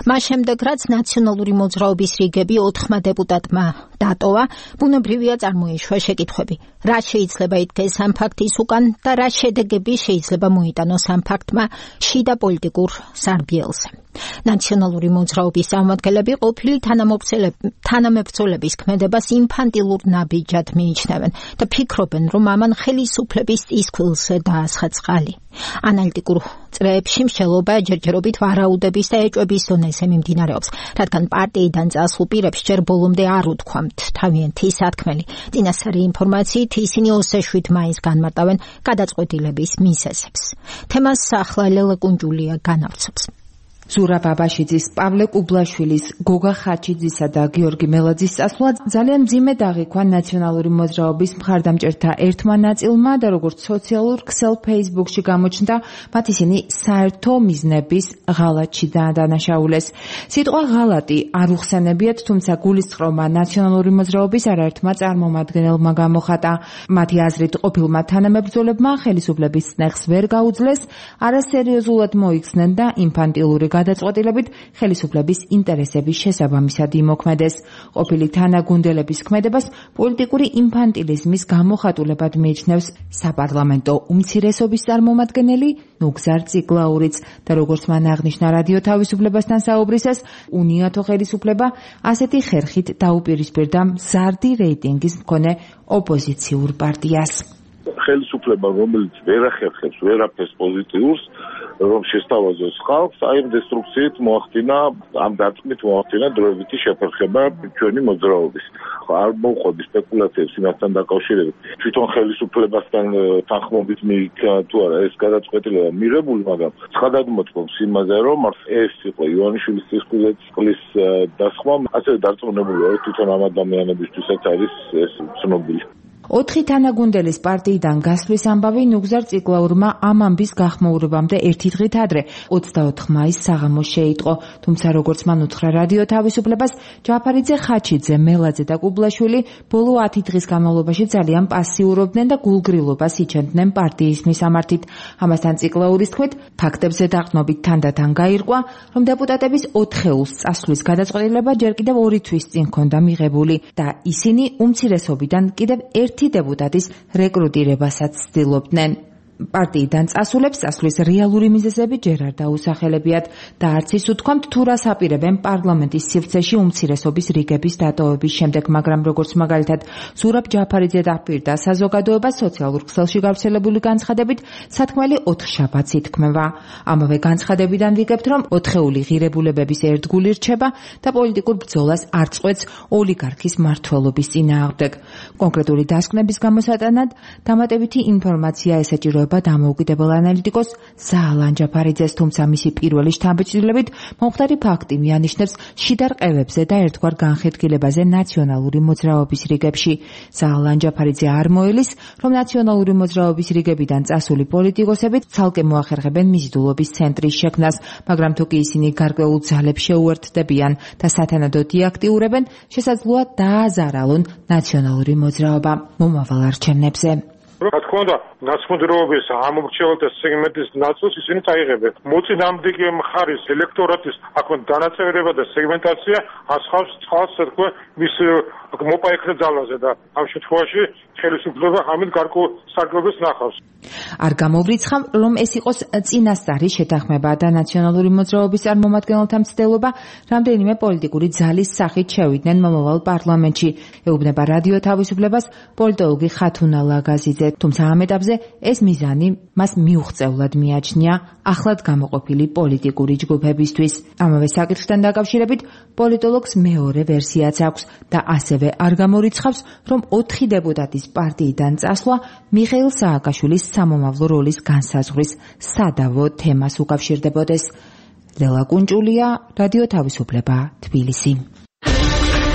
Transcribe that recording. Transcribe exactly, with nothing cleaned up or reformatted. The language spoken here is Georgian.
მას შემდეგ, რაც ნაციონალური მოძრაობის რიგები ოთხმა დეპუტატმა დატოვა, ბუნებრივია წარმოიშვა შეკითხვები. რა შეიძლება იდგეს ამ ფაქტის უკან და რა შედეგები შეიძლება მოიტანოს ამ ფაქტმა შიდა პოლიტიკურ სარბიელზე. ნაციონალური მოძრაობის წარმომადგენლები ყოფილი თანამებრძოლების ქმედებას ინფანტილურ ნაბიჯად მიიჩნევენ და ფიქრობენ, რომ ამან ხელისუფლების წისქვილზე დაასხა წყალი. ანალიტიკურ წრეებში მსჯელობა ჯერჯერობით ვარაუდების და ეჭვების დონეზე მიმდინარეობს, რადგან პარტიიდან წასულ პირებს ჯერ ბოლომდე არ უთქვამთ თავიანთი სათქმელი. წინასწარი ინფორმაციით ისინი ოცდაშვიდ მაისს განმარტავენ გადაწყვეტილების მიზეზებს. თემას ახლა ლელა კუნჯულია განავრცობს. ზურაბ აბაშიძის, პავლე კუბლაშვილის, გოგა ხაჩიძისა და გიორგი მელაძის წასვლა ძალიან მძიმე დაღიქვა ნაციონალური მოძრაობის მხარდამჭერთა ერთმა ნაწილმა და როგორც სოციალურ ქსელ ფეისბუქში გამოჩნდა, მათ ისინი საერთო მიზნების ღალატში დაადანაშაულეს. სიტყვა ღალატი არ უხსენებიათ, თუმცა გულისწყრომა ნაციონალური მოძრაობის არაერთმა წარმომადგენელმა გამოხატა. მათი აზრით, ყოფილმა თანამებრძოლებმა ხელისუფლების წნეხს ვერ გაუძლეს, არასერიოზულად მოიქცნენ და ინფანტილური გადაწყვეტილებით ხელისუფლების ინტერესების შესაბამისად იმოქმედეს. ყოფილი თანაგუნდელების ქმედებას პოლიტიკური ინფანტილიზმის გამოხატულებად მიიჩნევს საპარლამენტო უმცირესობის წარმომადგენელი ნუგზარ ციკლაურიც და როგორც მან აღნიშნა რადიო თავისუფლებასთან საუბრისას, უნიათო ხელისუფლება ასეთი ხერხით დაუპირისპირდა მზარდი რეიტინგის მქონე ოპოზიციურ პარტიას. ხელისუფლება, რომელიც ვერ ახერხებს ვერაფერს პოზიტიურს, რომ შესთავაზოს ხალხს, აი ამ დესტრუქციით მოახდინა, ამ დარტყმით მოახდინა დროებითი შეფერხება ჩვენი მოძრაობის. არ მოუყვები სპეკულაციებს იმასთან დაკავშირებით. თვითონ ხელისუფლებასთან თანხმობით მიიქცა თუ არა ეს გადაწყვეტილება მიღებული, მაგრამ ცხადად მოწმობს იმაზე, რომ ეს იყო ივანიშვილის წისქვილის დასხმა, ასევე დარწმუნებულია, რომ თვითონ ამ ადამიანებისთვისაც არის ეს ცნობილი. ოთხი თანაგუნდელის პარტიიდან გასვლის ამბავი ნუგზარ ციკლაურმა ამ ამბის გახმოურებამდე ერთი დღით ადრე ოცდაოთხ მაისს საღამოს შეიტყო, თუმცა როგორც მან უთხრა რადიო თავისუფლებას, ჯაფარიძე, ხაჩიძე, მელაძე და კუბლაშვილი ბოლო ათი დღის განმავლობაში ძალიან პასიურობდნენ და გულგრილობას იჩენდნენ პარტიის მისამართით. ამასთან ციკლაურის თქმით, ფაქტებზე დაყრდნობით თანდათან გაირკვა, რომ დეპუტატების ოთხეულს წასვლის გადაწყვეტილება ჯერ კიდევ ორი თვის წინ ჰქონდა მიღებული და ისინი უმცირესობიდან კიდევ ერთ ერთი დეპუტატის რეკრუტირებასაც ცდილობდნენ. პარტიიდან წასულებს წასვლის რეალური მიზეზები ჯერ არ დაუსახელებიათ და არც ის უთქვამთ, თუ რას აპირებენ პარლამენტის სივრცეში უმცირესობის რიგების დატოვების შემდეგ, მაგრამ როგორც მაგალითად ზურაბ ჯაფარიძე დაპირდა საზოგადოებას სოციალურ ქსელში გავრცელებული განცხადებით, სათქმელი ოთხშაბათს ითქმება. ამავე განცხადებიდან ვიგებთ, რომ ოთხეული ღირებულებების ერთგული რჩება და პოლიტიკურ ბრძოლას არ წყვეტს ოლიგარქის მმართველობის წინააღმდეგ. კონკრეტული დასკვნების გამოსატანად დამატებითი ინფორმაცია ესაჭიროება დამოუკიდებელ ანალიტიკოს ზაალან ჯაფარიძეს, თუმცა მისი პირველი შთაბეჭდილებით მომხდარი ფაქტი მიანიშნებს შიდა რყევებზე და ერთგვარ განხეთქილებაზე ნაციონალური მოძრაობის რიგებში. ზაალან ჯაფარიძე არ მოელის, რომ ნაციონალური მოძრაობის რიგებიდან წასული პოლიტიკოსები ცალკე მოახერხებენ მიზიდულობის ცენტრის შექმნას, მაგრამ თუ კი ისინი გარკვეულ ძალებს შეუერთდებიან და სათანადოდ იაქტიურებენ, შესაძლოა დააზარალონ ნაციონალური მოძრაობა მომავალ არჩევნებზე. რა თქმა უნდა, ნაცმოძრაობის ამორჩეველთა სეგმენტის ნაწილს ისინი წაიღებენ. მოწინააღმდეგე მხარის ელექტორატის აქონ დანაწევრება და სეგმენტაცია ასხავს წყალს, თქო, მის მოპაექრე ძალაზე და ამ შემთხვევაში ხელისუფლება ამით გარკვეულ სარგებლობას ნახავს. არ გამოვრიცხავ, რომ ეს იყოს წინასწარი შეთანხმება და ნაციონალური მოძრაობის წარმომადგენელთა მცდელობა რამდენიმე პოლიტიკური ძალის სახით შევიდნენ მომავალ პარლამენტში, ეუბნება რადიო თავისუფლებას პოლიტოლოგი ხათუნა ლაგაზიძე, თუმცა ამ ეტაპზე ეს მიზანი მას მიუღწევლად მიაჩნია ახლად გამოყოფილი პოლიტიკური ჯგუფებისთვის. ამავე საკითხთან დაკავშირებით პოლიტოლოგს მეორე ვერსიაც აქვს და ასევე არ გამორიცხავს, რომ ოთხი დეპუტატის პარტიიდან წასვლა მიხეილ სააკაშვილის სამომავლო როლის განსაზღვრის სადავო თემას უკავშირდებოდეს. ლელა კუნჯულია, რადიო თავისუფლება, თბილისი.